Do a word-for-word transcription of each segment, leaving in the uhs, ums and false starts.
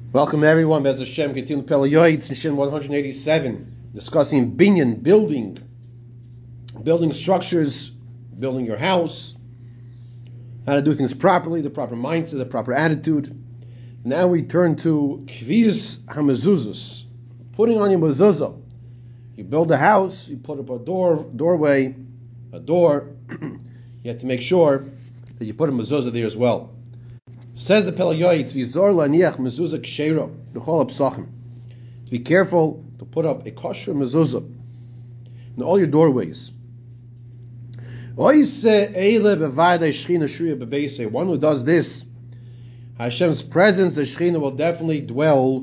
Welcome everyone. Bez Hashem, continue Pele Yoetz in Shin one eighty-seven, discussing binyan, building, building structures, building your house, how to do things properly, the proper mindset, the proper attitude. Now we turn to Kviyus HaMezuzos, putting on your mezuzah. You build a house, you put up a door, doorway, a door. You have to make sure that you put a mezuzah there as well. Says the Pele Yoetz, Vizor laniach mezuzah ksheira b'chol hapsachim. Be careful to put up a kosher mezuzah in all your doorways. One who does this, Hashem's presence, the Shechina, will definitely dwell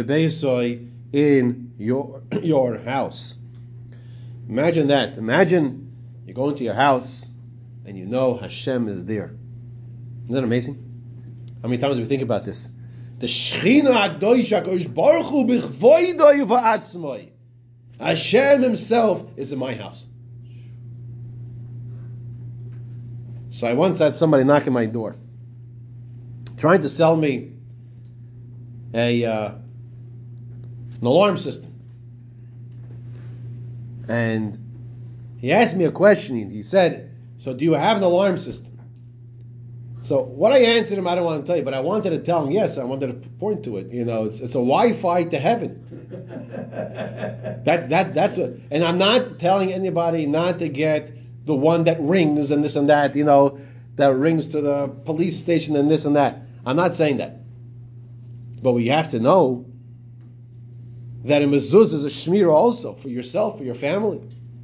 in your your house. Imagine that. Imagine you go into your house and you know Hashem is there. Isn't that amazing? How many times do we think about this? The Shechina HaKadosh HaKadosh Baruch Hu b'chvoidoi v'atzmoi. Hashem Himself is in my house. So I once had somebody knock on my door, trying to sell me a uh, an alarm system. And he asked me a question. He said, "So do you have an alarm system?" So what I answered him, I don't want to tell you, but I wanted to tell him, yes, I wanted to point to it. You know, it's it's a Wi-Fi to heaven. that's that that's what. And I'm not telling anybody not to get the one that rings and this and that. You know, that rings to the police station and this and that. I'm not saying that. But we have to know that a mezuzah is a shmira also for yourself, for your family.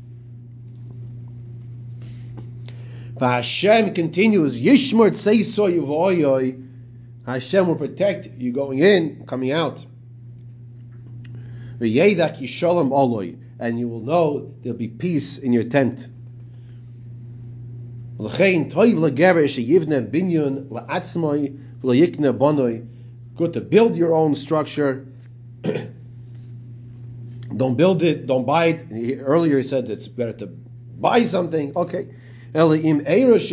Hashem continues, Yishmor Tzeiso Yuvoyoi. Hashem will protect you going in, coming out. V'yedak Yisholem Oloi, and you will know there'll be peace in your tent. L'chein Toiv L'gever Sheyivne Binyon L'Atzmoi V'Yikne Bonoi. Good to build your own structure. Don't build it, don't buy it. Earlier he said it's better to buy something. Okay. Unless you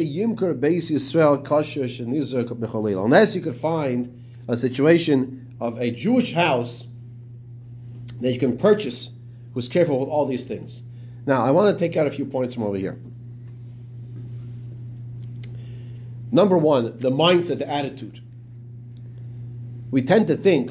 could find a situation of a Jewish house that you can purchase who's careful with all these things. Now, I want to take out a few points from over here. Number one, the mindset, the attitude. We tend to think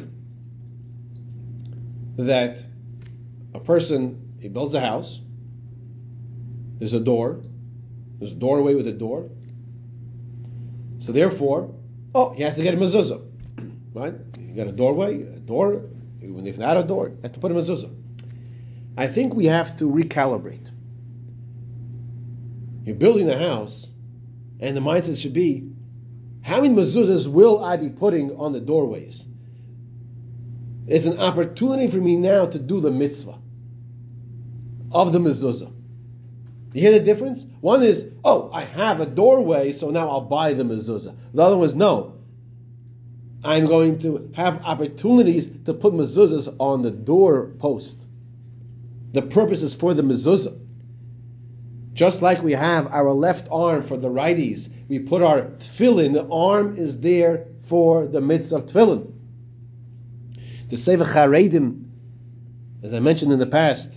that a person, he builds a house, there's a door, there's a doorway with a door. So therefore, oh, he has to get a mezuzah. Right? You got a doorway, a door, even if not a door, you have to put a mezuzah. I think we have to recalibrate. You're building a house, and the mindset should be, how many mezuzahs will I be putting on the doorways? It's an opportunity for me now to do the mitzvah of the mezuzah. You hear the difference? One is, oh, I have a doorway, so now I'll buy the mezuzah. The other one is, no, I'm going to have opportunities to put mezuzahs on the door post. The purpose is for the mezuzah. Just like we have our left arm for the righties, we put our tefillin, the arm is there for the mitzvah of tefillin. The Sefer Charedim, as I mentioned in the past,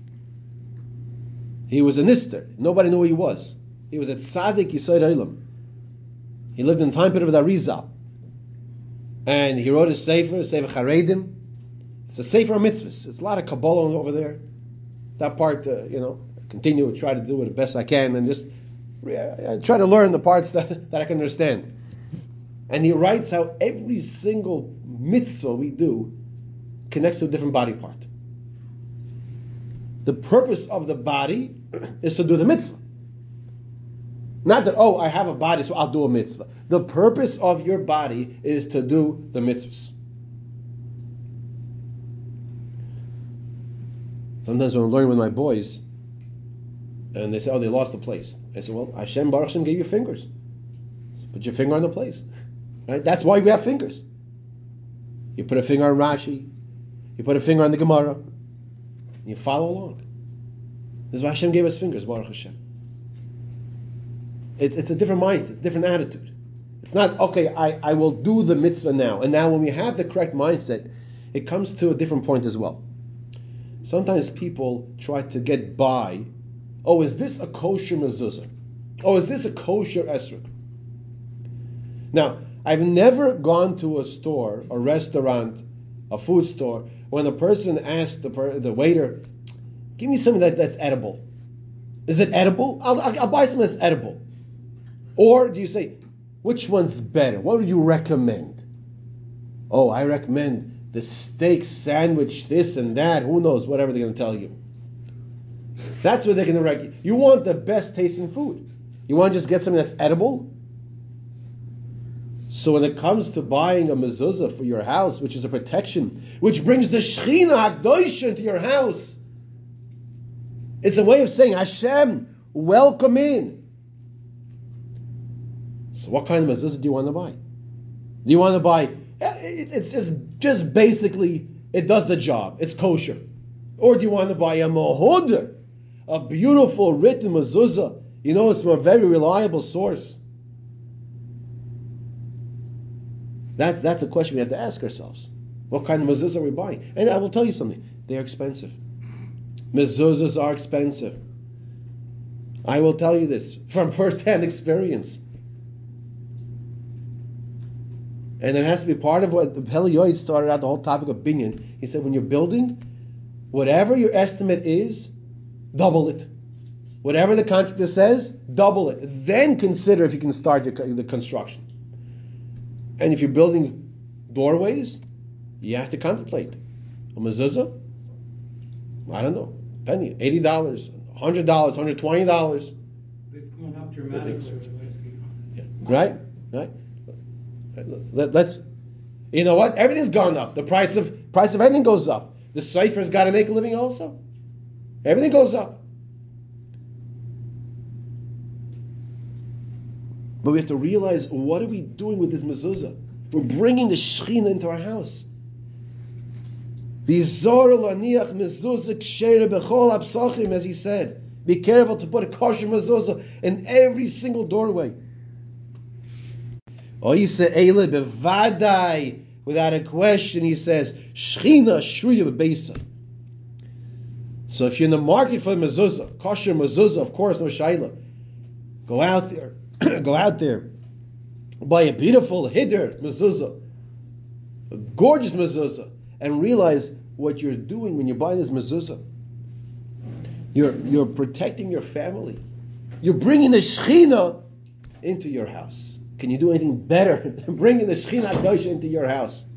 he was a nister. Nobody knew who he was. He was a tzaddik Yisod Olam. He lived in the time period of the Arizal. And he wrote a sefer, Sefer Charedim. It's a sefer of mitzvahs. It's a lot of Kabbalah over there. That part, uh, you know, I continue to try to do it the best I can and just uh, try to learn the parts that, that I can understand. And he writes how every single mitzvah we do connects to a different body part. The purpose of the body is to do the mitzvah. Not that, oh, I have a body, so I'll do a mitzvah. The purpose of your body is to do the mitzvahs. Sometimes when I'm learning with my boys, and they say, oh, they lost a place. I say, well, Hashem Baruch Hashem gave you fingers. So put your finger on the place. Right? That's why we have fingers. You put a finger on Rashi, you put a finger on the Gemara, you follow along. This is why Hashem gave us fingers, Baruch Hashem. It, it's a different mindset, it's a different attitude. It's not, okay, I, I will do the mitzvah now. And now when we have the correct mindset, it comes to a different point as well. Sometimes people try to get by, oh, is this a kosher mezuzah? Oh, is this a kosher esrog? Now, I've never gone to a store, a restaurant, a food store, when a person asks the, per, the waiter, give me something that, that's edible. Is it edible? I'll, I'll, I'll buy something that's edible. Or do you say, which one's better? What would you recommend? Oh, I recommend the steak sandwich, this and that. Who knows? Whatever they're going to tell you. That's what they're going to recommend. You want the best tasting food. You want to just get something that's edible? So when it comes to buying a mezuzah for your house, which is a protection, which brings the Shechina HaKadosh into your house, it's a way of saying, Hashem, welcome in. So what kind of mezuzah do you want to buy? Do you want to buy, it's just, just basically, it does the job, it's kosher. Or do you want to buy a mohoder, a beautiful written mezuzah? You know, it's from a very reliable source. That's, that's a question we have to ask ourselves. What kind of mezuzah are we buying? And I will tell you something, they're expensive. Mezuzahs are expensive. I will tell you this from first-hand experience. And it has to be part of what Heli Yoed started out the whole topic of binyan. He said, when you're building, whatever your estimate is, double it. Whatever the contractor says, double it. Then consider if you can start your, the construction. And if you're building doorways, you have to contemplate. A mezuzah? I don't know. Penny, eighty dollars, one hundred dollars, one hundred twenty dollars. They've gone up dramatically. Yeah. Right? Right? Let, let's, you know what? Everything's gone up. The price of price of everything goes up. The cipher's got to make a living also. Everything goes up. But we have to realize, what are we doing with this mezuzah? We're bringing the Shechina into our house. As he said, be careful to put a kosher mezuzah in every single doorway. Without a question, he says, Shechina shruya b'beisa. So if you're in the market for the mezuzah, kosher mezuzah, of course, no shayla, go out there, go out there, buy a beautiful hiddur mezuzah, a gorgeous mezuzah, and realize what you're doing when you're buying this mezuzah. You're you're protecting your family. You're bringing the Shechina into your house. Can you do anything better than bringing the Shechina HaKadosh into your house?